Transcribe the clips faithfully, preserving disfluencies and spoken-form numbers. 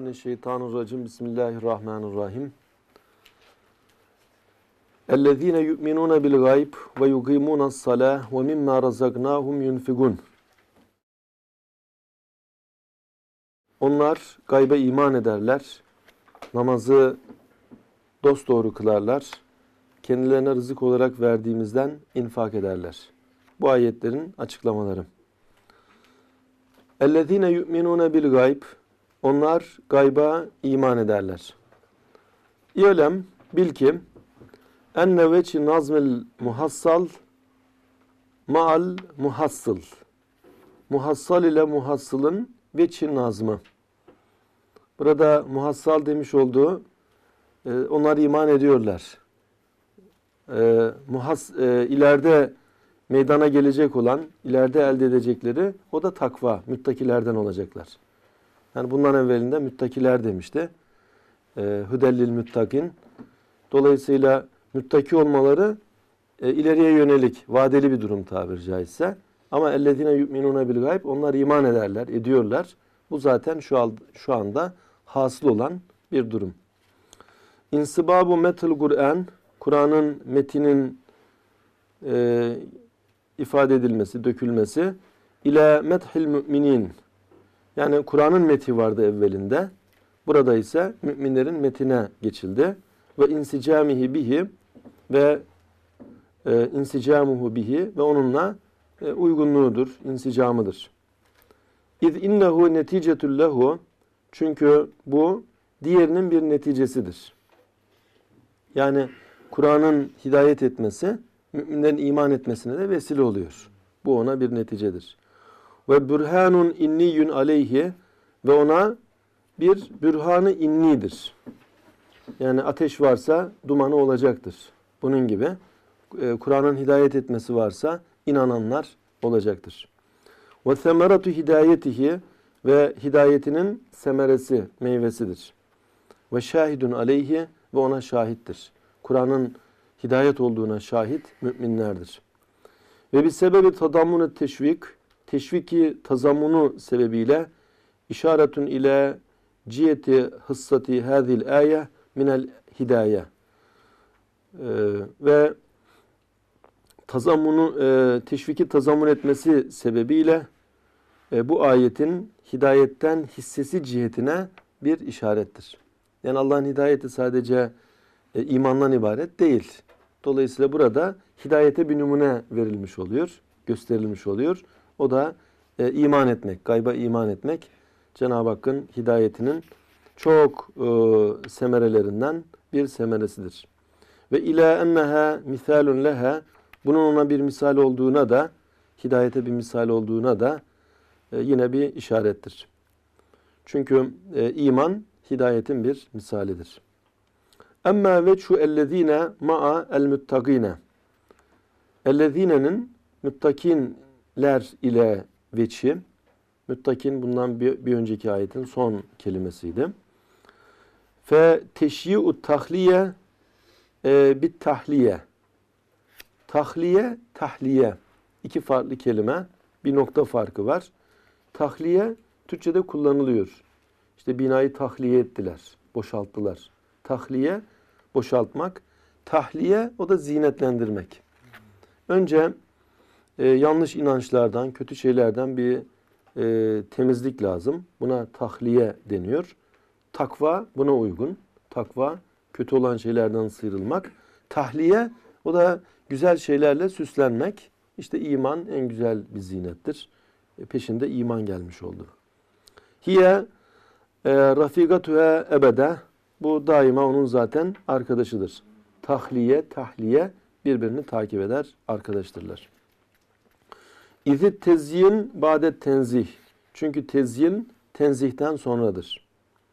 Euzubillahimineşşeytanirracim. Bismillahirrahmanirrahim. Ellezine yu'minune bil gayb ve yuqimuna's-salah ve mimma razaknahum yunfigun. Onlar gaybe iman ederler, namazı dosdoğru kılarlar, kendilerine rızık olarak verdiğimizden infak ederler. Bu ayetlerin açıklamaları. Ellezine yu'minune bil gayb. Onlar gayba iman ederler. İ'lem, bil ki enne veçi nazmil muhassal ma'al muhassıl. Muhassal ile muhassılın veçi nazmı. Burada muhassal demiş olduğu e, onlar iman ediyorlar. E, muhas, e, ileride meydana gelecek olan, ileride elde edecekleri o da takva, müttakilerden olacaklar. Yani bundan evvelinde müttakiler demişti. E, Hüdellil müttakin. Dolayısıyla müttaki olmaları e, ileriye yönelik, vadeli bir durum tabiri caizse. Ama ellezine yu'minune bil gayb, onlar iman ederler, ediyorlar. Bu zaten şu, al, şu anda hasıl olan bir durum. İnsibabu metal Kur'an, Kur'an'ın metinin e, ifade edilmesi, dökülmesi ila methil müminin. Yani Kur'an'ın meti vardı evvelinde. Burada ise müminlerin metine geçildi. Ve insicamihi bihi ve e, insicamuhu bihi ve onunla e, uygunluğudur, insicamıdır. İz innehu neticetul lehu, çünkü bu diğerinin bir neticesidir. Yani Kur'an'ın hidayet etmesi müminlerin iman etmesine de vesile oluyor. Bu ona bir neticedir. Ve bürhanun inniyun aleyhi, ve ona bir bürhanı innidir. Yani ateş varsa dumanı olacaktır. Bunun gibi e, Kur'an'ın hidayet etmesi varsa inananlar olacaktır. Ve semeratu hidayetihi, ve hidayetinin semeresi, meyvesidir. Ve şahidun aleyhi, ve ona şahittir. Kur'an'ın hidayet olduğuna şahit müminlerdir. Ve bir sebebi tadammunu teşvik, teşviki tazammunu sebebiyle işaretun ile ciheti hıssati hadil ayet minel hidaye. Ee, ve tazammunu e, teşviki tazammun etmesi sebebiyle e, bu ayetin hidayetten hissesi cihetine bir işarettir. Yani Allah'ın hidayeti sadece e, imandan ibaret değil. Dolayısıyla burada hidayete bir numune verilmiş oluyor, gösterilmiş oluyor. O da e, iman etmek, gayba iman etmek. Cenab-ı Hakk'ın hidayetinin çok e, semerelerinden bir semeresidir. Ve ila enneha misalun leha, bunun ona bir misal olduğuna da, hidayete bir misal olduğuna da e, yine bir işarettir. Çünkü e, iman hidayetin bir misalidir. Emmâ veçhu ellezîne ma'a el müttakîne. Ellezînenin müttakinler ile veçhi. Müttakin bundan bir, bir önceki ayetin son kelimesiydi. Fe teşyi'u tahliye e, bit tahliye. Tahliye, tahliye. İki farklı kelime. Bir nokta farkı var. Tahliye Türkçe'de kullanılıyor. İşte binayı tahliye ettiler, boşalttılar. Tahliye, boşaltmak. Tahliye, o da zinetlendirmek. Önce e, yanlış inançlardan, kötü şeylerden bir e, temizlik lazım. Buna tahliye deniyor. Takva buna uygun. Takva, kötü olan şeylerden sıyrılmak. Tahliye, o da güzel şeylerle süslenmek. İşte iman en güzel bir zinettir. E, peşinde iman gelmiş oldu. Hiye e, rafigatuha ebede, bu daima onun zaten arkadaşıdır. Tahliye, tahliye birbirini takip eder, arkadaştırlar. İzit tezyin ba'de tenzih. Çünkü tezyin tenzihten sonradır.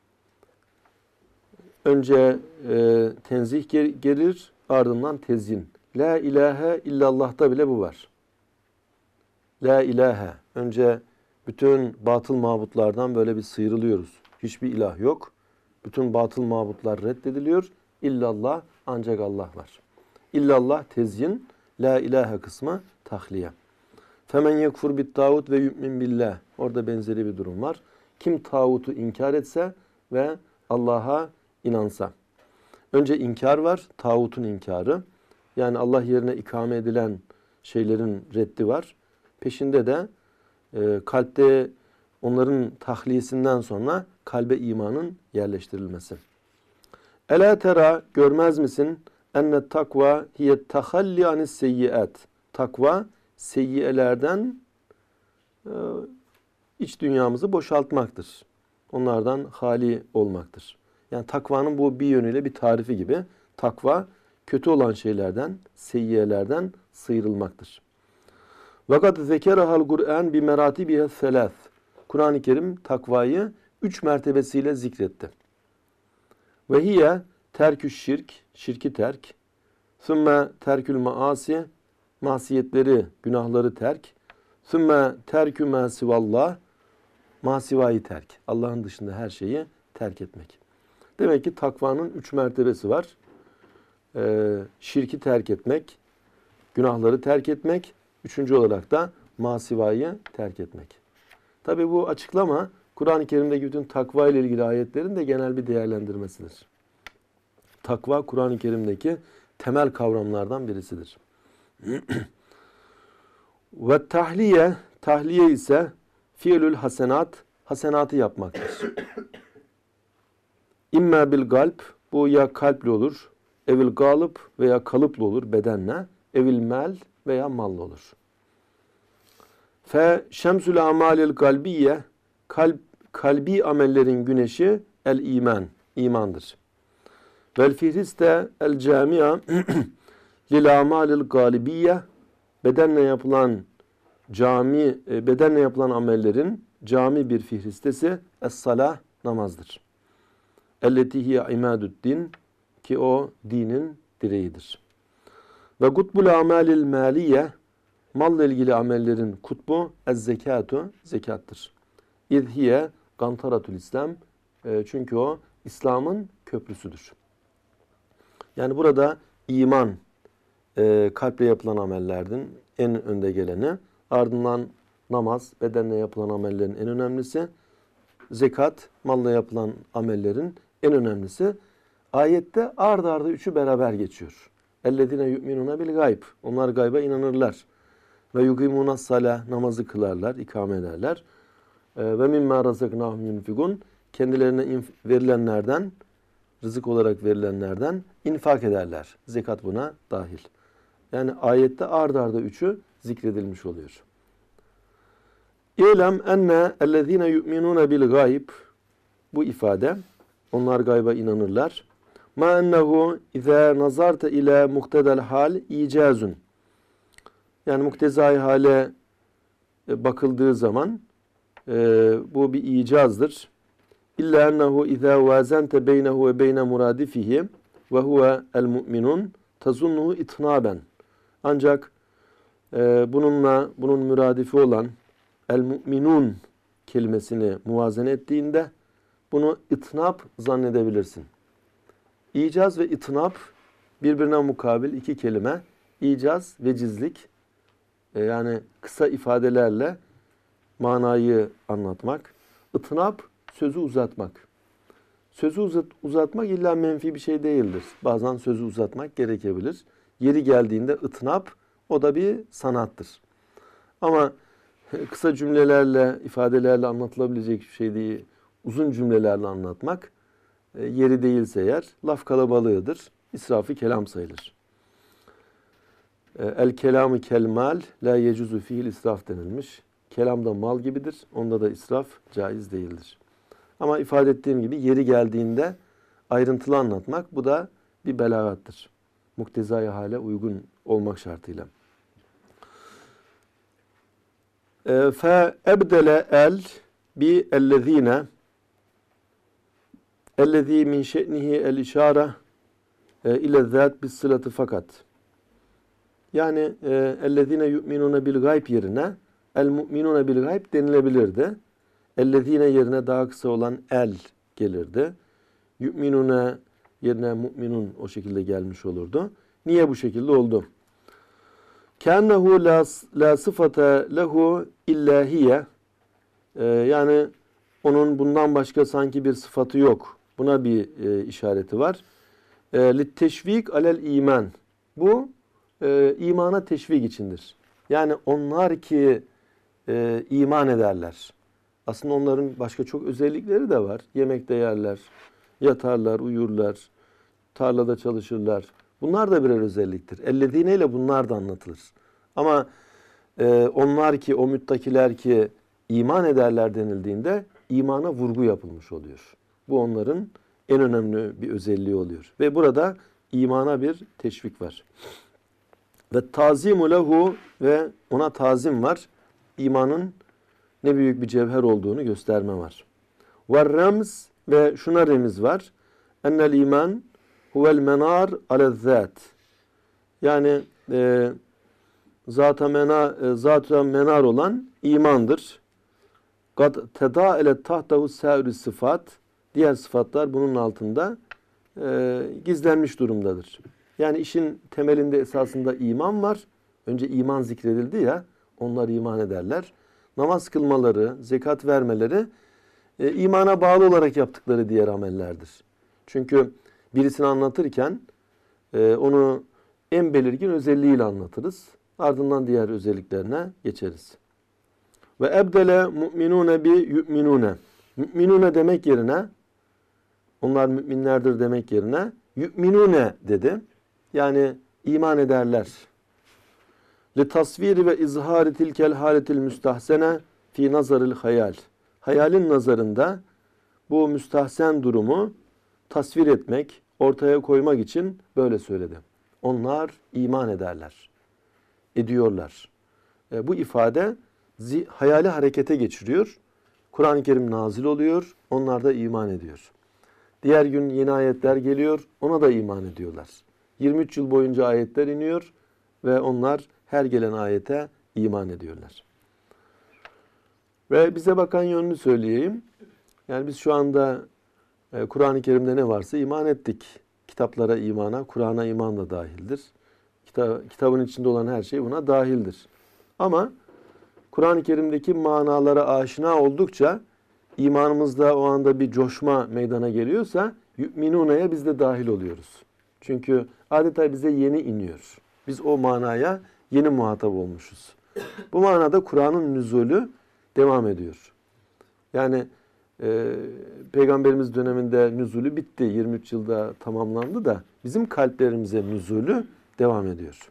Önce e, tenzih gelir, ardından tezyin. La ilahe illallah'ta bile bu var. La ilahe. Önce bütün batıl mabutlardan böyle bir sıyrılıyoruz. Hiçbir ilah yok. Bütün batıl mabutlar reddediliyor. İllallah, ancak Allah var. İllallah tezyin, la ilahe kısmı tahliye. Femen yekfur bit tağut ve yu'min billah. Orada benzeri bir durum var. Kim tağutu inkar etse ve Allah'a inansa. Önce inkar var, tağutun inkarı. Yani Allah yerine ikame edilen şeylerin reddi var. Peşinde de e, kalpte onların tahliyesinden sonra kalbe imanın yerleştirilmesi. Ela tera, görmez misin? Enne takva hiye tahalli anis seyyiat. Takva seyyiyelerden e, iç dünyamızı boşaltmaktır. Onlardan hali olmaktır. Yani takvanın bu bir yönüyle bir tarifi gibi. Takva kötü olan şeylerden, seyyiyelerden sıyrılmaktır. Vakat zekerahal Kur'an bi meratibiha selas. Kur'an-ı Kerim takvayı üç mertebesiyle zikretti. Ve hiye terkü şirk, şirki terk. Sümme terkül maasi, masiyetleri, günahları terk. Sümme terkü ma sivallah, masivayı terk. Allah'ın dışında her şeyi terk etmek. Demek ki takvanın üç mertebesi var. Ee, şirki terk etmek, günahları terk etmek, üçüncü olarak da masivayı terk etmek. Tabi bu açıklama Kur'an-ı Kerim'deki bütün takva ile ilgili ayetlerin de genel bir değerlendirmesidir. Takva Kur'an-ı Kerim'deki temel kavramlardan birisidir. Ve tahliye, tahliye ise fiilül hasenat, hasenatı yapmaktır. İmme bil galp, bu ya kalple olur, evil galıp veya kalıplı olur bedenle, evil mel veya malla olur. Fe şemsül amalil galbiye, kalp, kalbi amellerin güneşi el iman, imandır. Vel fihriste el camia lil amalil galibiye, bedenle yapılan cami, bedenle yapılan amellerin cami bir fihristesi es-salah, namazdır. Elleti hiye imadu'd-din, ki o dinin direğidir. Ve kutbul amalil maliye, malla ilgili amellerin kutbu ez-zekatu, zekattır. İzhiye gantaratul İslam, çünkü o İslam'ın köprüsüdür. Yani burada iman e, kalple yapılan amellerden en önde geleni, ardından namaz, bedenle yapılan amellerin en önemlisi, zekat, malla yapılan amellerin en önemlisi. Ayette ard arda üçü beraber geçiyor. Ellezine yu'minuna bil gayb. Onlar gayba inanırlar. Ve yukimunas salah, namazı kılarlar, ikame ederler. Ve mimma razaknahum yunfikun, kendilerine verilenlerden, rızık olarak verilenlerden infak ederler. Zekat buna dahil. Yani ayette ard arda üçü zikredilmiş oluyor. İ'lem enne ellezine yu'minuna bil gayb, bu ifade, onlar gayba inanırlar. Ma ennehu izâ nazarte ila muktedel hal icazun. Yani muktezai hale bakıldığı zaman e, bu bir icazdır. İlla ennehu izâ vâzente beynehu ve beyne muradifihi ve huve el mu'minun tazunnuhu itnaben. Ancak e, bununla bunun müradifi olan el mu'minun kelimesini muvazene ettiğinde bunu itnab zannedebilirsin. İcaz ve itnab birbirine mukabil iki kelime. İcaz, vecizlik, e, yani kısa ifadelerle manayı anlatmak. İtnab, sözü uzatmak. Sözü uzat, uzatmak illa menfi bir şey değildir. Bazen sözü uzatmak gerekebilir. Yeri geldiğinde itnab, o da bir sanattır. Ama kısa cümlelerle, ifadelerle anlatılabilecek bir şey değil. Uzun cümlelerle anlatmak, yeri değilse eğer, laf kalabalığıdır. İsrafı kelam sayılır. El kelamı kelmal, la yecuzu fiil israf denilmiş. Kelam da mal gibidir. Onda da israf caiz değildir. Ama ifade ettiğim gibi yeri geldiğinde ayrıntılı anlatmak, bu da bir belagattır. Muktezai hale uygun olmak şartıyla. Fe ebdele el bi ellezine ellezî min şe'nihi el işâre ile zât bis sılatı fakat. Yani ellezîne yu'minûne bil gayb yerine el mu'minûne bil gayb denilebilirdi. Ellezîne yerine daha kısa olan el gelirdi. Yu'minûne yerine mu'minun o şekilde gelmiş olurdu. Niye bu şekilde oldu? Kânnehu la sıfate lehu illâhiye, yani Onun bundan başka sanki bir sıfatı yok. Buna bir e, işareti var. E, Litteşvik alel iman. Bu e, imana teşvik içindir. Yani onlar ki e, iman ederler. Aslında onların başka çok özellikleri de var. Yemekte yerler, yatarlar, uyurlar, tarlada çalışırlar. Bunlar da birer özelliktir. Ellezine ile bunlar da anlatılır. Ama e, onlar ki, o müttakiler ki iman ederler denildiğinde imana vurgu yapılmış oluyor. Bu onların en önemli bir özelliği oluyor. Ve burada imana bir teşvik var. Ve tazimu lehu, ve ona tazim var. İmanın ne büyük bir cevher olduğunu gösterme var. Ve remz, ve şuna remiz var. Ennel iman huvel menar alezzat. Yani e, zat-ı mena, e, zat-ı menar olan imandır. Kad tedaelet tahtahu sâ'ü sıfat. Diğer sıfatlar bunun altında e, gizlenmiş durumdadır. Yani işin temelinde esasında iman var. Önce iman zikredildi ya, onlar iman ederler. Namaz kılmaları, zekat vermeleri e, imana bağlı olarak yaptıkları diğer amellerdir. Çünkü birisini anlatırken e, onu en belirgin özelliğiyle anlatırız. Ardından diğer özelliklerine geçeriz. Ve ebdele mu'minune bi yu'minune. Mü'minune demek yerine, onlar müminlerdir demek yerine yu'minune dedi. Yani iman ederler. Li tasviri ve izhari tilkel haletil müstahsene fi nazaril hayal. Hayalin nazarında bu müstahsen durumu tasvir etmek, ortaya koymak için böyle söyledi. Onlar iman ederler, ediyorlar. E, bu ifade hayali harekete geçiriyor. Kur'an-ı Kerim nazil oluyor, onlar da iman ediyor. Diğer gün yeni ayetler geliyor, ona da iman ediyorlar. yirmi üç yıl boyunca ayetler iniyor ve onlar her gelen ayete iman ediyorlar. Ve bize bakan yönünü söyleyeyim. Yani biz şu anda e, Kur'an-ı Kerim'de ne varsa iman ettik. Kitaplara imana, Kur'an'a iman da dahildir. Kita- kitabın içinde olan her şey buna dahildir. Ama Kur'an-ı Kerim'deki manalara aşina oldukça imanımızda o anda bir coşma meydana geliyorsa yu'minuna'ya biz de dahil oluyoruz. Çünkü adeta bize yeni iniyor. Biz o manaya yeni muhatap olmuşuz. Bu manada Kur'an'ın nüzulü devam ediyor. Yani e, Peygamberimiz döneminde nüzulü bitti. yirmi üç yılda tamamlandı da bizim kalplerimize nüzulü devam ediyor.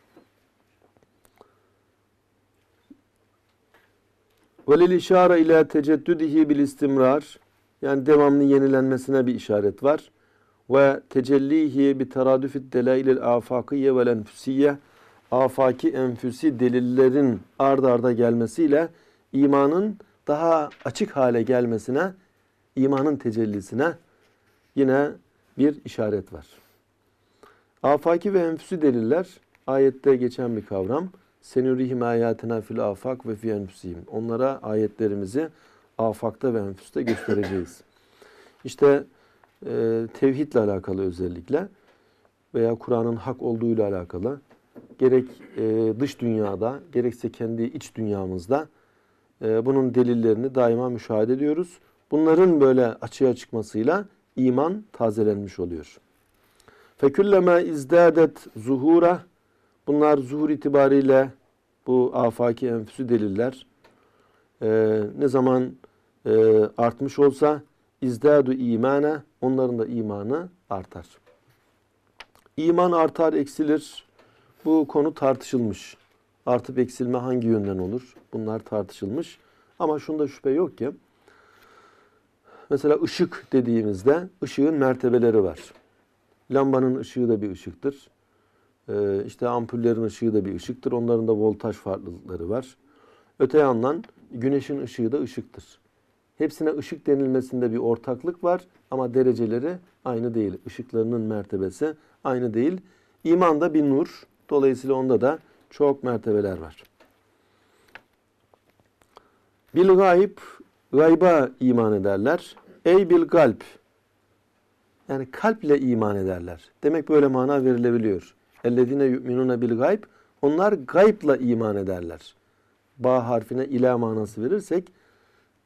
Velil işare ila teceddüdihi bil istimrar. Yani devamlı yenilenmesine bir işaret var. Ve tecellihi bi teradüfid delailil afakiye vel enfüsiye. Afaki enfüsi delillerin ard arda gelmesiyle imanın daha açık hale gelmesine, imanın tecellisine yine bir işaret var. Afaki ve enfüsi deliller ayette geçen bir kavram. Senurihim ayatina fil afak ve fi enfusihim. Onlara ayetlerimizi afakta ve enfüste göstereceğiz. İşte e, tevhidle alakalı özellikle veya Kur'an'ın hak olduğuyla alakalı gerek e, dış dünyada gerekse kendi iç dünyamızda e, bunun delillerini daima müşahede ediyoruz. Bunların böyle açığa çıkmasıyla iman tazelenmiş oluyor. Fekülleme izdadet zuhura. Bunlar zuhur itibariyle bu afaki enfüsü deliller e, ne zaman e, artmış olsa izdadu imane, onların da imanı artar. İman artar, eksilir. Bu konu tartışılmış. Artıp eksilme hangi yönden olur? Bunlar tartışılmış. Ama şunda şüphe yok ki, mesela ışık dediğimizde ışığın mertebeleri var. Lambanın ışığı da bir ışıktır. Ee, işte ampullerin ışığı da bir ışıktır. Onların da voltaj farklılıkları var. Öte yandan güneşin ışığı da ışıktır. Hepsine ışık denilmesinde bir ortaklık var ama dereceleri aynı değil. Işıklarının mertebesi aynı değil. İman da bir nur. Dolayısıyla onda da çok mertebeler var. Bil gayb, gayba iman ederler. Ey bil galp. Yani kalple iman ederler. Demek böyle mana verilebiliyor. Ellezine yu'minune bil gayb. Onlar gaybla iman ederler. Ba harfine ila manası verirsek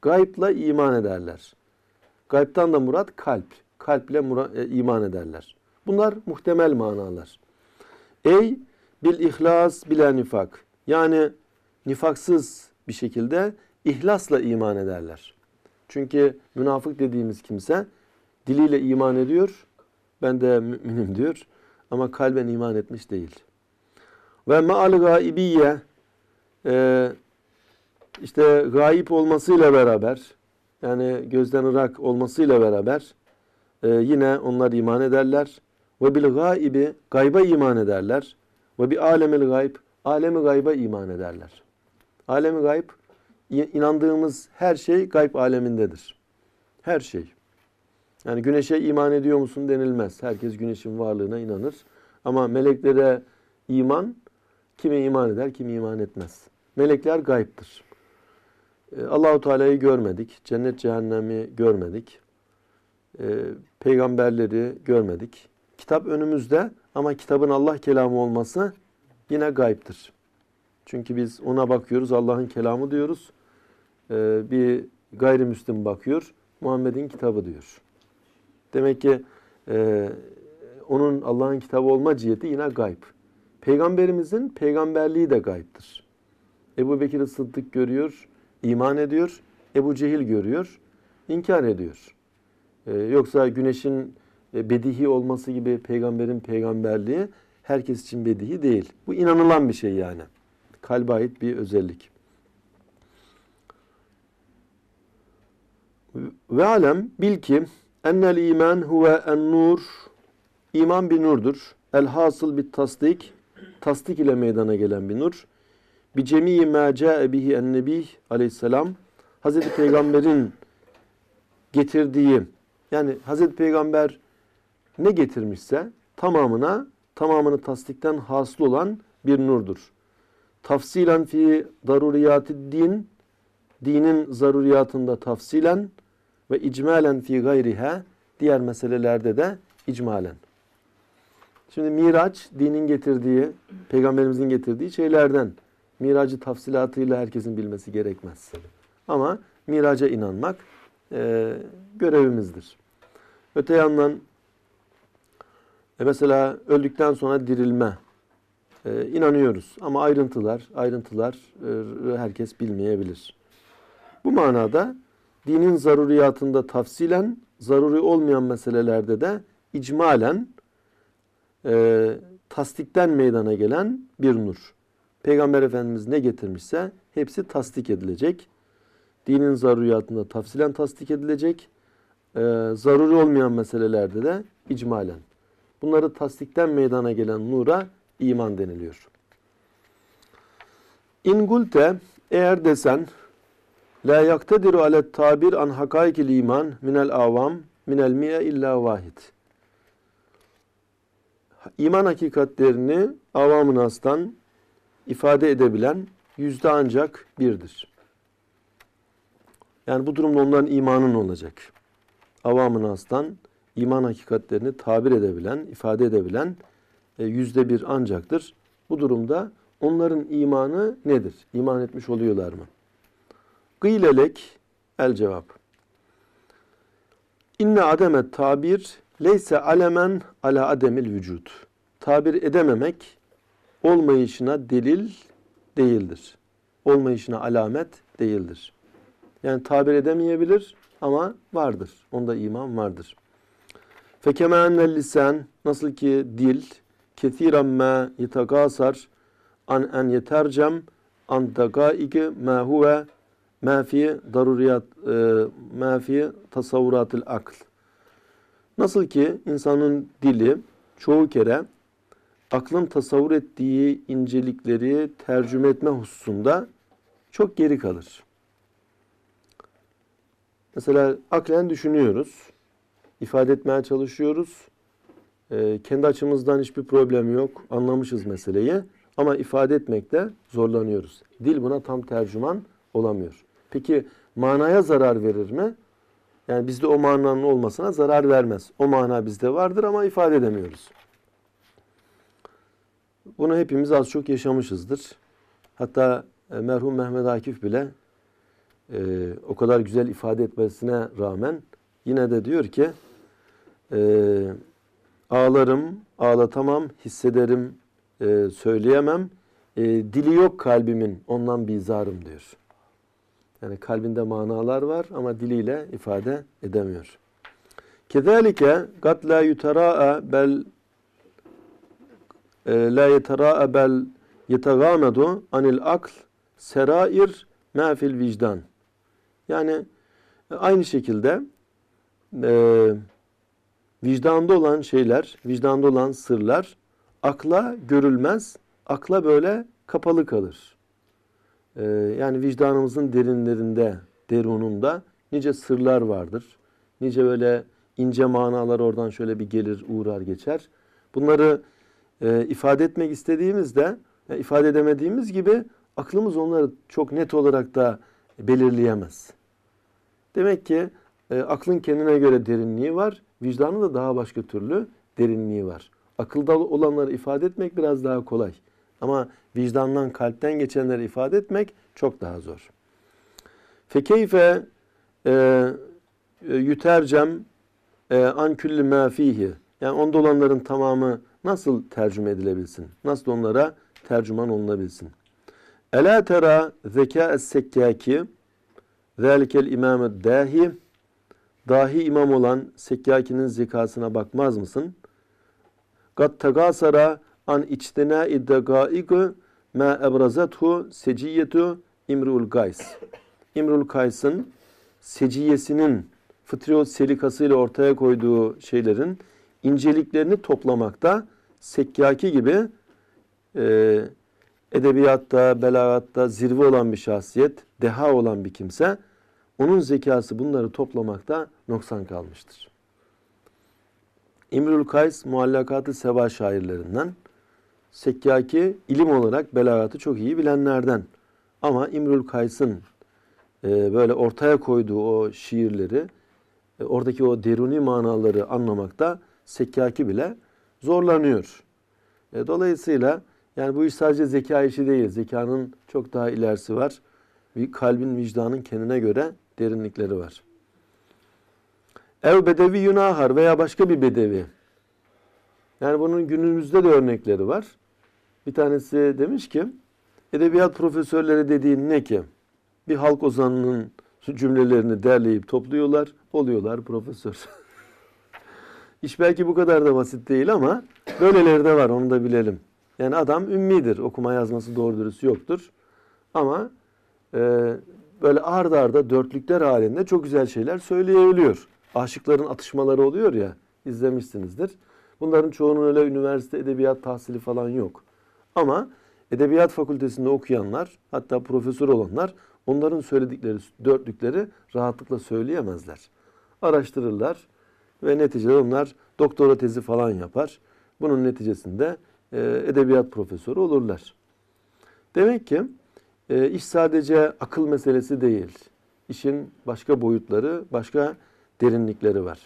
Gaybla iman ederler. Gaybtan da murat kalp. Kalple mura- e, iman ederler. Bunlar muhtemel manalar. Ey bil ihlas bila nifak. Yani nifaksız bir şekilde ihlasla iman ederler. Çünkü münafık dediğimiz kimse diliyle iman ediyor. Ben de müminim diyor. Ama kalben iman etmiş değil. Ve ma'al gaibiyye e, işte gayip olmasıyla beraber, yani gözden ırak olmasıyla beraber e, yine onlar iman ederler. Ve bil gaibi, gayba iman ederler. Ve bi alemil gayb, alemi gayba iman ederler. Alemi gayb, inandığımız her şey gayb alemindedir. Her şey. Yani güneşe iman ediyor musun denilmez. Herkes güneşin varlığına inanır. Ama meleklere iman, kimi iman eder, kimi iman etmez. Melekler gayiptir. Allahu Teala'yı görmedik, cennet cehennemi görmedik, peygamberleri görmedik. Kitap önümüzde ama kitabın Allah kelamı olması yine gayiptir. Çünkü biz ona bakıyoruz, Allah'ın kelamı diyoruz. Bir gayrimüslim bakıyor, Muhammed'in kitabı diyor. Demek ki onun Allah'ın kitabı olma ciheti yine gayb. Peygamberimizin peygamberliği de gayiptir. Ebu Bekir Sıddık görüyor, iman ediyor. Ebu Cehil görüyor, inkar ediyor. Ee, yoksa güneşin bedihi olması gibi peygamberin peygamberliği herkes için bedihi değil. Bu inanılan bir şey yani. Kalbe ait bir özellik. Ve alem bil ki ennel iman huve en nur. İman bir nurdur. El hasıl bit tasdik. Tasdik ile meydana gelen bir nur. Bi cemii ma ca'e bihi en-nebi aleyhisselam. Hazreti Peygamber'in getirdiği, yani Hazreti Peygamber ne getirmişse tamamına, tamamını tasdikten hasıl olan bir nurdur. Tafsilen fi daruriyatid din, dinin zaruriyatında tafsilen ve icmalen fi gayriha, diğer meselelerde de icmalen. Şimdi Miraç, dinin getirdiği, Peygamberimizin getirdiği şeylerden. Miracı tafsilatıyla herkesin bilmesi gerekmez. Ama miraca inanmak e, görevimizdir. Öte yandan e mesela öldükten sonra dirilme e, inanıyoruz. Ama ayrıntılar, ayrıntılar e, herkes bilmeyebilir. Bu manada dinin zaruriyatında tafsilen, zaruri olmayan meselelerde de icmalen e, tasdikten meydana gelen bir nur. Peygamber Efendimiz ne getirmişse hepsi tasdik edilecek. Dinin zaruriyatında tafsilen tasdik edilecek. Ee, zaruri olmayan meselelerde de icmalen. Bunları tasdikten meydana gelen nura iman deniliyor. İn gulte, eğer desen la yaktediru alet tabir an hakaikil iman minel avam minel mi'e illa vahid. İman hakikatlerini avam-ı nas'tan ifade edebilen yüzde ancak birdir. Yani bu durumda onların imanın olacak. Avam-ı nas'tan iman hakikatlerini tabir edebilen, ifade edebilen yüzde bir ancaktır. Bu durumda onların imanı nedir? İman etmiş oluyorlar mı? Gıylelek el cevap. İnne ademet tabir leyse alemen ala ademil vücud. Tabir edememek olmayışına delil değildir. Olmayışına alamet değildir. Yani tabir edemeyebilir ama vardır. Onda iman vardır. Fekeme ennel lisan, nasıl ki dil kethiren ma yetakasar an en yetercem an dagaigi ma huve ma fi daruriyat ma fi tasavvuratil akl. Nasıl ki insanın dili çoğu kere aklın tasavvur ettiği incelikleri tercüme etme hususunda çok geri kalır. Mesela aklen düşünüyoruz, ifade etmeye çalışıyoruz. Ee, kendi açımızdan hiçbir problem yok, anlamışız meseleyi. Ama ifade etmekte zorlanıyoruz. Dil buna tam tercüman olamıyor. Peki manaya zarar verir mi? Yani bizde o mananın olmasına zarar vermez. O mana bizde vardır ama ifade edemiyoruz. Bunu hepimiz az çok yaşamışızdır. Hatta merhum Mehmet Akif bile e, o kadar güzel ifade etmesine rağmen yine de diyor ki e, ağlarım, ağlatamam, hissederim, e, söyleyemem. E, dili yok kalbimin, ondan bizarım diyor. Yani kalbinde manalar var ama diliyle ifade edemiyor. Kezalike gat la yutara'a bel e, la yetera'a bel yetagamedu anil akl serair ma fil vicdan. Yani aynı şekilde e, vicdanda olan şeyler, vicdanda olan sırlar akla görülmez, akla böyle kapalı kalır. E, yani vicdanımızın derinlerinde, derununda nice sırlar vardır. Nice böyle ince manalar oradan şöyle bir gelir, uğrar, geçer. Bunları e, ifade etmek istediğimizde, yani ifade edemediğimiz gibi aklımız onları çok net olarak da belirleyemez. Demek ki e, aklın kendine göre derinliği var, vicdanın da daha başka türlü derinliği var. Akılda olanları ifade etmek biraz daha kolay. Ama vicdandan, kalpten geçenleri ifade etmek çok daha zor. Fekeyfe e, yütercem e, an külli ma fihi. Yani onda olanların tamamı nasıl tercüme edilebilsin? Nasıl onlara tercüman olunabilsin? Ela tera zekâ'es sekkâki zâlikel imâmü dâhi. Dahi imam olan Sekkâki'nin zekasına bakmaz mısın? Gat tegâsara an içtinâ-i degâigü mâ ebrazathu seciyyetu İmrul Gays. İmrul Gays'ın seciyesinin fıtri selikasıyla ortaya koyduğu şeylerin inceliklerini toplamakta Sekkâki gibi e, edebiyatta, belagatta zirve olan bir şahsiyet, deha olan bir kimse, onun zekası bunları toplamakta noksan kalmıştır. İmrul Kays muallakat-ı seva şairlerinden, Sekkâki ilim olarak belagatı çok iyi bilenlerden. Ama İmrul Kays'ın e, böyle ortaya koyduğu o şiirleri, e, oradaki o deruni manaları anlamakta Sekkâki bile zorlanıyor. E, dolayısıyla yani bu iş sadece zeka işi değil. Zekanın çok daha ilerisi var. Bir kalbin, vicdanın kendine göre derinlikleri var. Ev bedevi yunahar veya başka bir bedevi. Yani bunun günümüzde de örnekleri var. Bir tanesi demiş ki, edebiyat profesörleri dediğin ne ki? Bir halk ozanının cümlelerini derleyip topluyorlar, oluyorlar profesör. İş belki bu kadar da basit değil ama böyleleri de var, onu da bilelim. Yani adam ümmidir, okuma yazması doğru dürüst yoktur. Ama e, böyle ard arda dörtlükler halinde çok güzel şeyler söyleyebiliyor. Aşıkların atışmaları oluyor ya, izlemişsinizdir. Bunların çoğunun öyle üniversite edebiyat tahsili falan yok. Ama edebiyat fakültesinde okuyanlar, hatta profesör olanlar, onların söyledikleri dörtlükleri rahatlıkla söyleyemezler. Araştırırlar ve neticede onlar doktora tezi falan yapar. Bunun neticesinde e, edebiyat profesörü olurlar. Demek ki e, iş sadece akıl meselesi değil. İşin başka boyutları, başka derinlikleri var.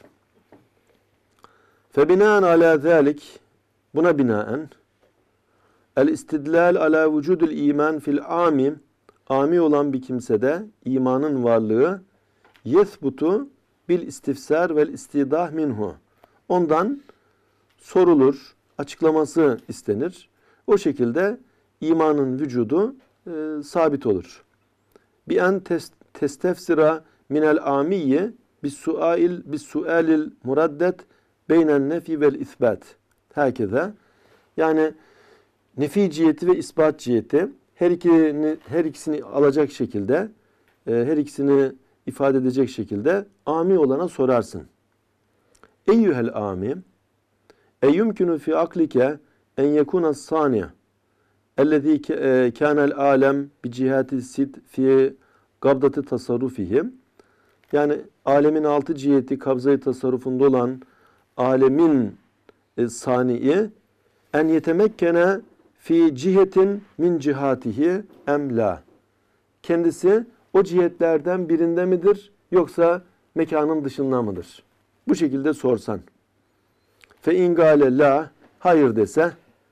Febinaen ala zalik, buna binaen el istidlal ala vücudul iman fil ami, ami olan bir kimsede imanın varlığı yethbutu bil istifsar vel istidah minhu. Ondan sorulur, açıklaması istenir. O şekilde imanın vücudu e, sabit olur. Bi en testefsira minel amiyye bis suail bis sualil muraddet beynen nefi vel isbat. Herkese. Yani nefi ciheti ve ispat ciheti her ikisini her ikisini alacak şekilde, e, her ikisini ifade edecek şekilde ami olana sorarsın. Eyyuhel ami eyyumkinu fi aklike en yekuna saniye ellezî kânel alem bi cihati sid fi kabdatı tasarrufihi. Yani alemin altı ciheti kabzayı tasarrufunda olan alemin e, sani'i en yetemekkene fi cihetin min cihatihi emla. Kendisi o cihetlerden birinde midir yoksa mekanın dışında mıdır? Bu şekilde sorsan. Fe ingale la, hayır dese,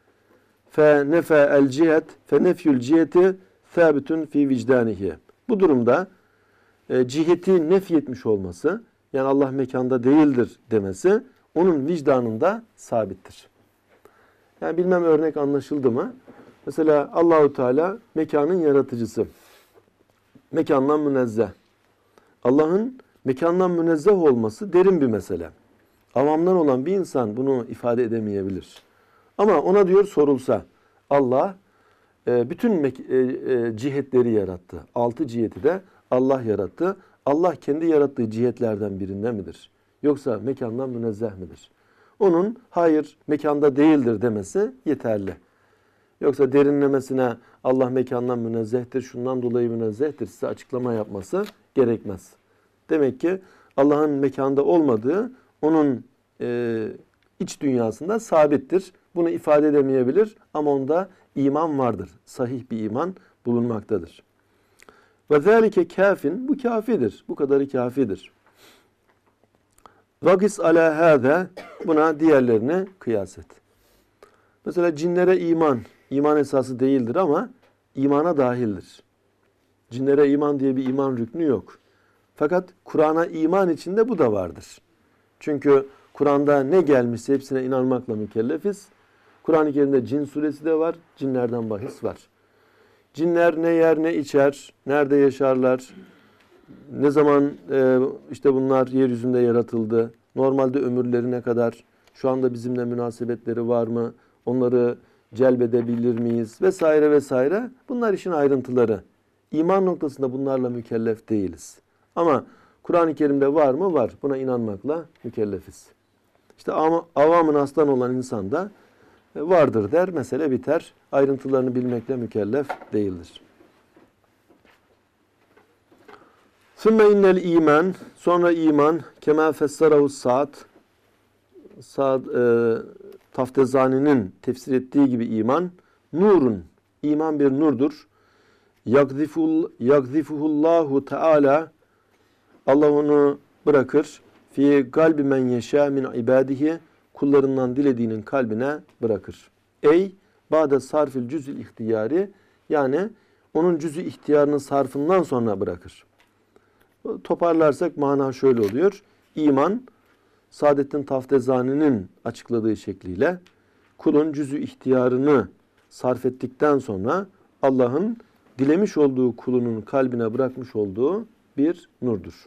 fe nefe el cihet fe nefyül ciheti sabitun fi vicdanihi. Bu durumda e, ciheti nefyetmiş olması, yani Allah mekanda değildir demesi onun vicdanında sabittir. Yani bilmem örnek anlaşıldı mı? Mesela Allahu Teala mekanın yaratıcısı. Mekandan münezzeh. Allah'ın mekandan münezzeh olması derin bir mesele. Avamdan olan bir insan bunu ifade edemeyebilir. Ama ona diyor sorulsa, Allah e, bütün mek- e, e, cihetleri yarattı. Altı ciheti de Allah yarattı. Allah kendi yarattığı cihetlerden birinde midir? Yoksa mekandan münezzeh midir? Onun hayır mekanda değildir demesi yeterli. Yoksa derinlemesine Allah mekandan münezzehtir, şundan dolayı münezzehtir size açıklama yapması gerekmez. Demek ki Allah'ın mekanda olmadığı onun e, iç dünyasında sabittir. Bunu ifade edemeyebilir ama onda iman vardır. Sahih bir iman bulunmaktadır. Ve zâlike kâfin, bu kafidir. Bu kadarı kafidir. Vagis alâ hâze, buna diğerlerini kıyas et. Mesela cinlere iman, iman esası değildir ama imana dahildir. Cinlere iman diye bir iman rüknü yok. Fakat Kur'an'a iman içinde bu da vardır. Çünkü Kur'an'da ne gelmişse hepsine inanmakla mükellefiz. Kur'an-ı Kerim'de cin suresi de var, cinlerden bahis var. Cinler ne yer ne içer, nerede yaşarlar, ne zaman e, işte bunlar yeryüzünde yaratıldı, normalde ömürleri ne kadar, şu anda bizimle münasebetleri var mı, onları celbedebilir miyiz vesaire vesaire. Bunlar işin ayrıntıları. İman noktasında bunlarla mükellef değiliz. Ama Kur'an-ı Kerim'de var mı? Var. Buna inanmakla mükellefiz. İşte avamın aslan olan insan da vardır der, mesele biter. Ayrıntılarını bilmekle mükellef değildir. Sümme innel iman, sonra iman, kema fessarahu Sa'd, Sa'd e, Taftezani'nin tefsir ettiği gibi iman, nurun, iman bir nurdur. Yagziful, yagzifuhullahu Teala, Allah onu bırakır. Fi galbi men yeşâ min ibadihi, kullarından dilediğinin kalbine bırakır. Ey ba'de sarfil cüz'ül ihtiyari, yani onun cüz'ü ihtiyarının sarfından sonra bırakır. Toparlarsak mana şöyle oluyor. İman, Saadettin Taftezani'nin açıkladığı şekliyle kulun cüz'ü ihtiyarını sarf ettikten sonra Allah'ın dilemiş olduğu kulunun kalbine bırakmış olduğu bir nurdur.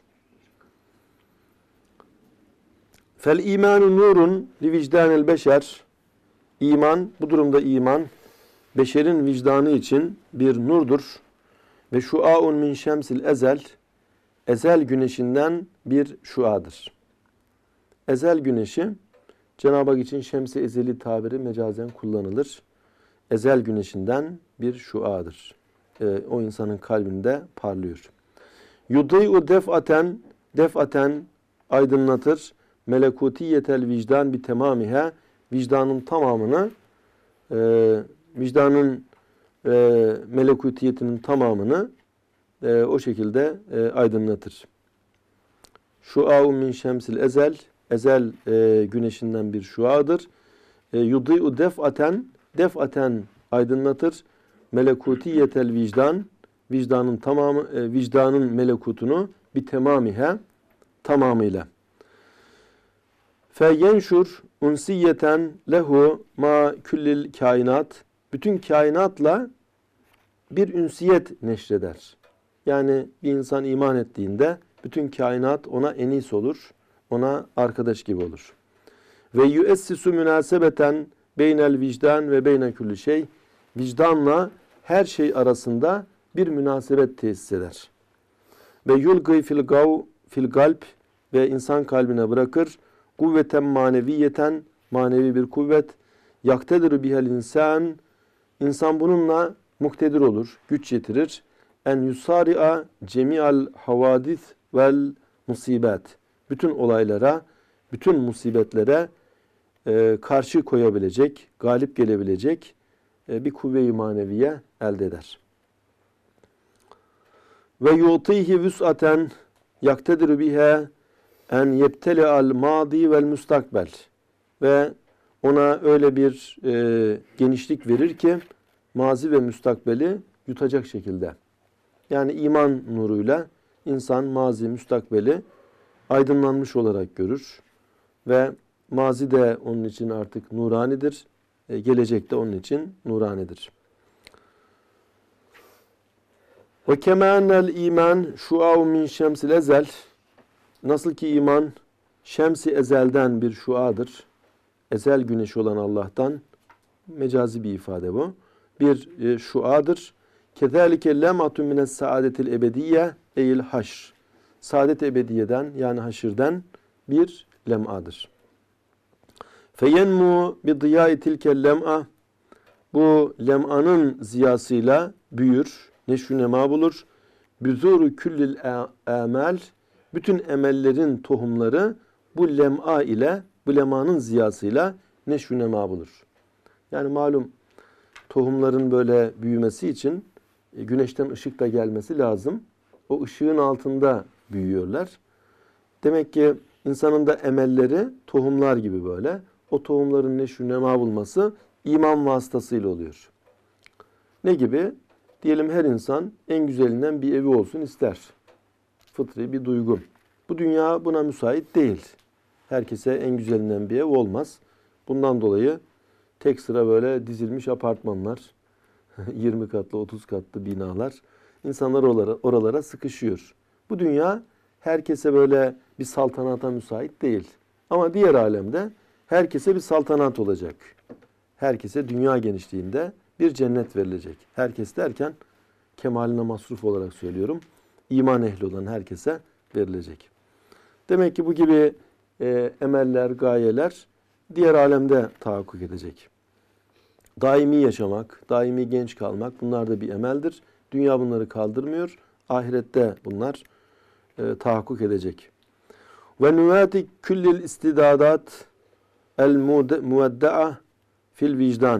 Fel imanu nurun li vicdanil beşer. İman, bu durumda iman beşerin vicdanı için bir nurdur. Ve şuaun min şemsil ezel, ezel güneşinden bir şuadır. Ezel güneşi Cenab-ı Hak için şems-i ezeli tabiri mecazen kullanılır. Ezel güneşinden bir şuadır. E, o insanın kalbinde parlıyor. Yudî'u def'aten, def'aten aydınlatır. Melekutiyetel vicdan bi temamihe, vicdanın tamamını, e, vicdanın e, melekutiyetinin tamamını e, o şekilde e, aydınlatır. Şua'u min şemsil ezel, ezel e, güneşinden bir şuadır. E, Yudî'u def'aten, def'aten aydınlatır. Melekutiyetel vicdan, vicdanın tamamı, e, vicdanın melekutunu bir temamihe, tamamıyla. Fe yenşur unsiyeten lehu ma küllil kainat, bütün kainatla bir ünsiyet neşreder. Yani bir insan iman ettiğinde bütün kainat ona enis olur, ona arkadaş gibi olur. Ve yüessisu münasebeten beynel vicdan ve beyne külli şey, vicdanla her şey arasında bir münasebet tesis eder. Ve yulgî fil gav fil galp, ve insan kalbine bırakır. Kuvveten maneviyeten, manevi bir kuvvet. Yaktedir bihel insan, insan bununla muktedir olur, güç yetirir. En yusari'a cemi'al havadis vel musibet, bütün olaylara, bütün musibetlere e, karşı koyabilecek, galip gelebilecek e, bir kuvve-i maneviye elde eder. Ve yutihi vüs'aten yaktedir biha en yebteli'al madi vel müstakbel, ve ona öyle bir e, genişlik verir ki mazi ve müstakbeli yutacak şekilde. Yani iman nuruyla insan mazi, müstakbeli aydınlanmış olarak görür. Ve mazi de onun için artık nuranidir. E, gelecek de onun için nuranidir. Ve kemânnel iman şuav min şemsil ezel. Nasıl ki iman şemsi ezelden bir şuadır. Ezel güneşi olan Allah'tan, mecazi bir ifade bu. Bir e, şuadır. Kezalike lematun mines saadetil ebediyye eyl haşr. Saadet ebediyeden yani haşirden bir lem'adır. Feyenmu bi diyâi tilkel lem'a. Bu lem'anın ziyasıyla büyür, neşru nema bulur. Büzûru küllil amel. Bütün emellerin tohumları bu lem'a ile, bu lem'anın ziyasıyla neşru nema bulur. Yani malum tohumların böyle büyümesi için güneşten ışık da gelmesi lazım. O ışığın altında büyüyorlar. Demek ki insanın da emelleri tohumlar gibi böyle. O tohumların neşru nema bulması iman vasıtasıyla oluyor. Ne gibi? Diyelim her insan en güzelinden bir evi olsun ister. Fıtri bir duygu. Bu dünya buna müsait değil. Herkese en güzelinden bir ev olmaz. Bundan dolayı tek sıra böyle dizilmiş apartmanlar, yirmi katlı, otuz katlı binalar, insanlar oralara, oralara sıkışıyor. Bu dünya herkese böyle bir saltanata müsait değil. Ama diğer alemde herkese bir saltanat olacak. Herkese dünya genişliğinde bir cennet verilecek. Herkes derken kemaline masruf olarak söylüyorum. İman ehli olan herkese verilecek. Demek ki bu gibi e, emeller, gayeler diğer alemde tahakkuk edecek. Daimi yaşamak, daimi genç kalmak bunlar da bir emeldir. Dünya bunları kaldırmıyor. Ahirette bunlar e, tahakkuk edecek. Ve nüvati küllil istidadat el muvedda'a fil vicdan.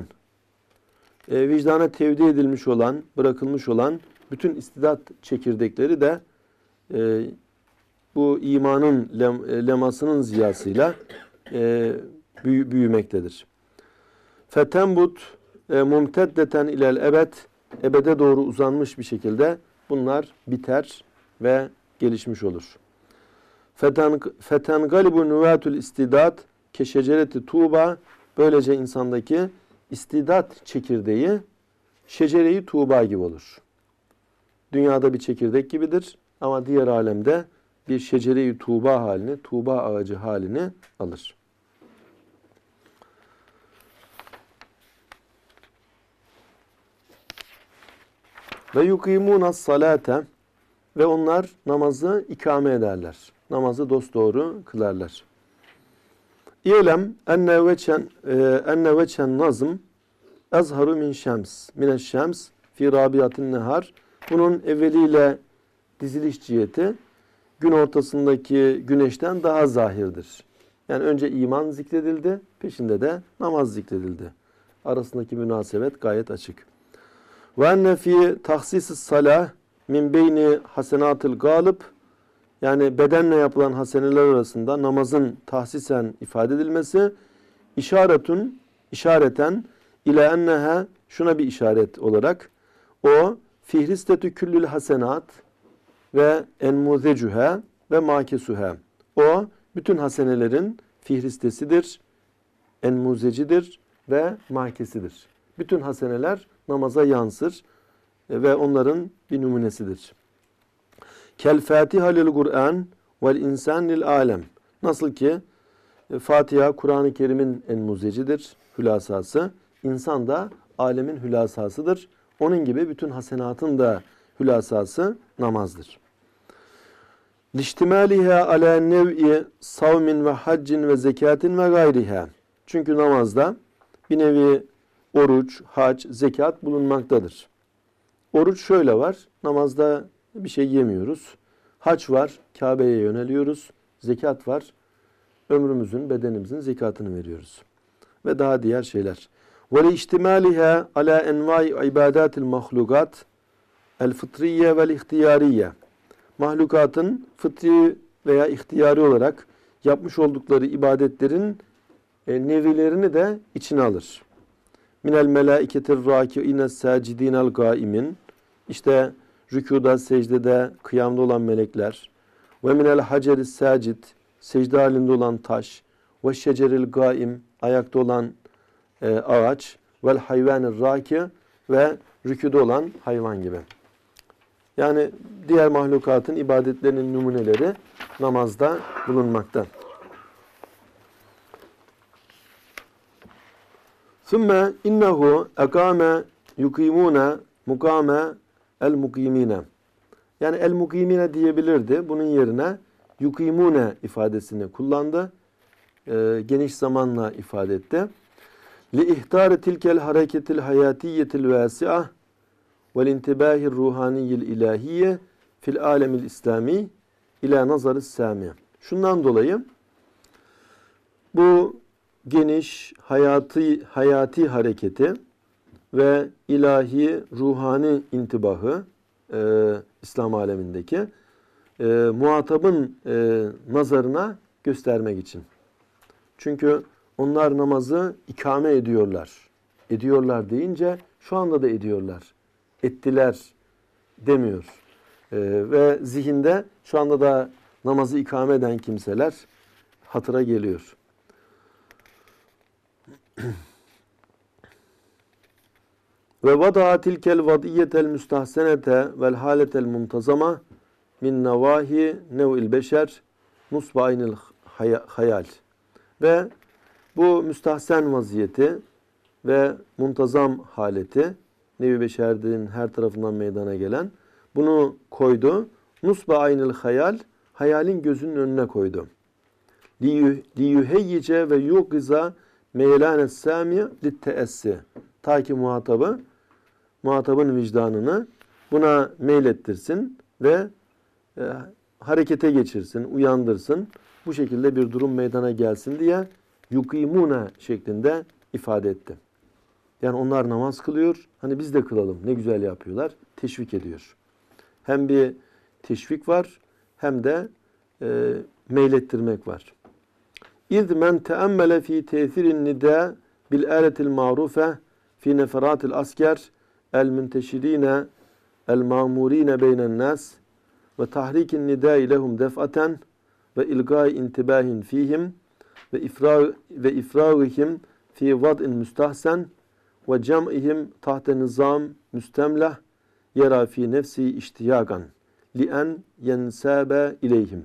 E, vicdana tevdi edilmiş olan, bırakılmış olan bütün istidat çekirdekleri de e, bu imanın lem, lemasının ziyasıyla e, büyü, büyümektedir. Fetembut e, mumteddeten ilel ebed, ebede doğru uzanmış bir şekilde bunlar biter ve gelişmiş olur. Feten feten galibu nuvatul istidat keşecereti tuğba. Böylece insandaki istidat çekirdeği şecere-i tuğba gibi olur. Dünyada bir çekirdek gibidir ama diğer alemde bir şecere-i tuğba halini, tuğba ağacı halini alır. Ve yukîmûnas salate ve onlar namazı ikame ederler. Namazı dosdoğru kılarlar. İ'lem enne veçen enne veçen nazm azharu min şems mineş şems fi rabiatin nehar. Bunun evveliyle diziliş ciheti gün ortasındaki güneşten daha zahirdir. Yani önce iman zikredildi, peşinde de namaz zikredildi. Arasındaki münasebet gayet açık. Ve enne fi tahsis-i salah min beyni hasenatil galib. Yani bedenle yapılan haseneler arasında namazın tahsisen ifade edilmesi işaretun, işareten ila enneha, şuna bir işaret olarak o fihristetü küllül hasenat ve enmuzecuha ve makesuha. O bütün hasenelerin fihristesidir, enmuzecidir ve makesidir. Bütün haseneler namaza yansır ve onların bir numunesidir. Kel Fatiha lil Kur'an vel insan lil alem. Nasıl ki Fatiha Kur'an-ı Kerim'in enmuzecidir, hülasası. İnsan da alemin hülasasıdır. Onun gibi bütün hasenatın da hülasası namazdır. Liştimaliha ala nev'i savmin ve haccin ve zekatin ve gayriha. Çünkü namazda bir nevi oruç, hac, zekat bulunmaktadır. Oruç şöyle var. Namazda bir şey yemiyoruz. Hac var. Kabe'ye yöneliyoruz. Zekat var. Ömrümüzün, bedenimizin zekatını veriyoruz. Ve daha diğer şeyler. Ve ihtimaliha ala enva'i ibadatil mahlukat el fıtriye vel ihtiyariye. Mahlukatın fıtri veya ihtiyari olarak yapmış oldukları ibadetlerin e, nevilerini de içine alır. Minel melâiketir râki'ine sâcidînel gâimin. İşte rükuda, secdede, kıyamda olan melekler ve minel haceris sacid, secde halinde olan taş ve şeceril gaim, ayakta olan e, ağaç vel hayvanir raki ve rükûda olan hayvan gibi. Yani diğer mahlukatın ibadetlerinin numuneleri namazda bulunmakta. Sümme innehu ekame yukimune mukame el mukimine. Yani el mukimine diyebilirdi. Bunun yerine yukimune ifadesini kullandı. Ee, geniş zamanla ifade etti. Li ihtari tilkel hareketil hayatiyetil vasi'ah vel intibahir ruhaniyil ilahiyye fil alemil İslami ila nazarı sami. Şundan dolayı bu geniş hayatı hayati hareketi ve ilahi ruhani intibahı e, İslam alemindeki e, muhatabın e, nazarına göstermek için. Çünkü onlar namazı ikame ediyorlar. Ediyorlar deyince şu anda da ediyorlar. Ettiler demiyor. E, ve zihinde şu anda da namazı ikame eden kimseler hatıra geliyor. Ve vada'a tilkel vadiyetel müstahsenete vel haletel muntazama min nevahi nev'il beşer musbaynil hayal. Ve bu müstahsen vaziyeti ve muntazam haleti, nevi beşerliğin her tarafından meydana gelen, bunu koydu. Nusbaynil hayal, hayalin gözünün önüne koydu. Liyuheyyice ve yuqiza meylanes sami litteessi. Ta ki muhatabı, muhatabın vicdanını buna meylettirsin ve e, harekete geçirsin, uyandırsın. Bu şekilde bir durum meydana gelsin diye yukimune şeklinde ifade etti. Yani onlar namaz kılıyor. Hani biz de kılalım. Ne güzel yapıyorlar. Teşvik ediyor. Hem bir teşvik var hem de e, meylettirmek var. İz men teammele fi tesirin nida bil aletil ma'rufe fi neferatil asker el münteşirine el ma'murine beynen nas ve tahrikin nidai lehum def'aten ve ilgai intibahin fihim ve ifra ve ifragihim fi vad'in müstahsen ve cem'ihim tahte nizam müstemlah yara fi nefsi iştiyagan li'en yensabe ileyhim.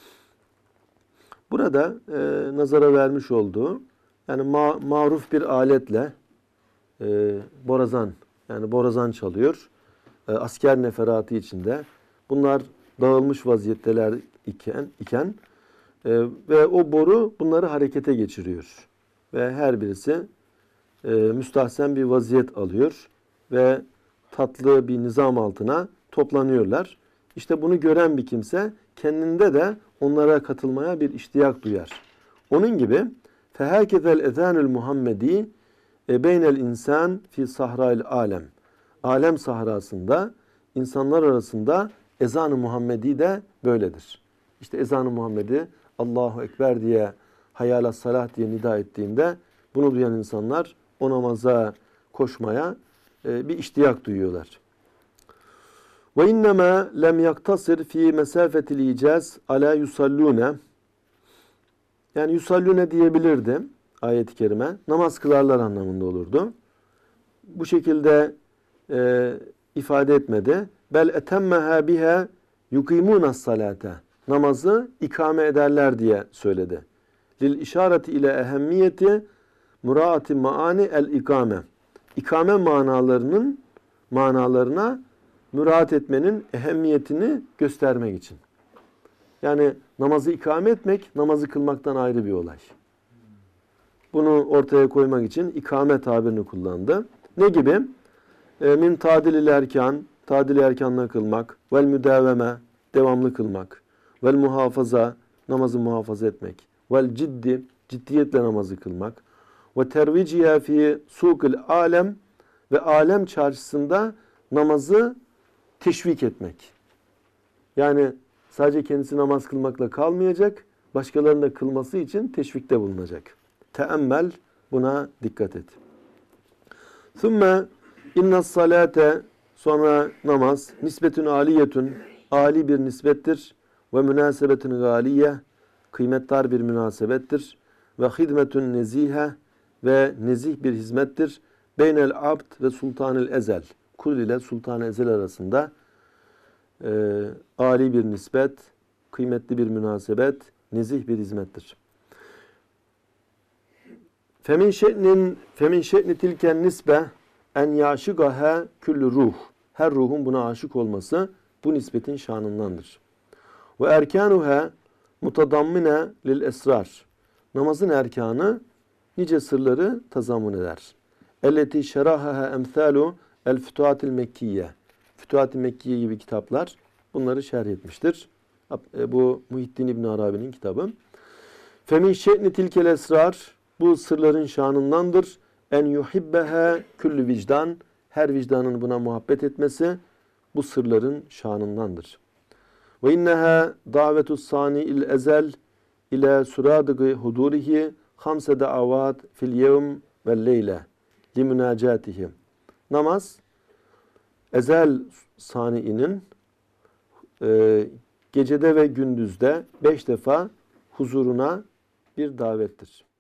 Burada e, nazara vermiş olduğu yani ma maruf bir aletle e, borazan yani borazan çalıyor. E, asker neferatı içinde. Bunlar dağılmış vaziyetteler iken iken e, ve o boru bunları harekete geçiriyor. Ve her birisi e, müstahsen bir vaziyet alıyor ve tatlı bir nizam altına toplanıyorlar. İşte bunu gören bir kimse kendinde de onlara katılmaya bir iştiyak duyar. Onun gibi fehakezel ezanül Muhammedi e beynel insan fi sahrail alem. Alem sahrasında insanlar arasında ezan-ı Muhammedi de böyledir. İşte ezan-ı Muhammedi Allahu Ekber diye hayala salah diye nida ettiğinde bunu duyan insanlar o namaza koşmaya e, bir iştiyak duyuyorlar. Ve innema lem yaktasir fi mesafetil icaz ala yusallune. Yani yusallune diyebilirdi ayet-i kerime. Namaz kılarlar anlamında olurdu. Bu şekilde e, ifade etmedi. Bel etemmeha biha yukimunas salate. Namazı ikame ederler diye söyledi. Lil işareti ile ehemmiyeti muraati maani el ikame. İkame manalarının manalarına müraat etmenin ehemmiyetini göstermek için. Yani namazı ikame etmek, namazı kılmaktan ayrı bir olay. Bunu ortaya koymak için ikame tabirini kullandı. Ne gibi? E, min tadilil erkan, tadil erkanla kılmak, vel müdeveme, devamlı kılmak, vel muhafaza, namazı muhafaza etmek, vel ciddi, ciddiyetle namazı kılmak, ve terviciye fi sukul alem, ve alem çarşısında namazı teşvik etmek. Yani sadece kendisi namaz kılmakla kalmayacak, başkalarının da kılması için teşvikte bulunacak. Teemmel, buna dikkat et. Sümme inna salate, Sonra namaz, nisbetün aliyetün, âli bir nisbettir. Ve münasebetün gâliye, kıymetdar bir münasebettir. Ve hidmetün nezihe, ve nezih bir hizmettir. Beynel abd ve sultanil ezel, kul ile sultan-ı ezel arasında e, âli bir nisbet, kıymetli bir münasebet, nezih bir hizmettir. Femin şe'nin femin şe'ni tilken nisbe en yaşıgaha küllü ruh. Her ruhun buna aşık olması bu nisbetin şanındandır. Ve erkanuha mutadammine lil esrar. Namazın erkanı nice sırları tazammun eder. Elleti şerahaha emthalu el fütuhatil mekkiye. Fütuhat-ı Mekkiye gibi kitaplar bunları şerh etmiştir. Bu Muhittin İbn Arabi'nin kitabı. Femin şe'ni tilkel esrar. Bu sırların şanındandır. En yuhibbeha küllü vicdan. Her vicdanın buna muhabbet etmesi bu sırların şanındandır. Ve inneha davetus sani'il ezel ila suradıgı hudurihi hamse da'avat fil yevm vel leyle li münacatihi. Namaz ezel sani'inin e, gecede ve gündüzde beş defa huzuruna bir davettir.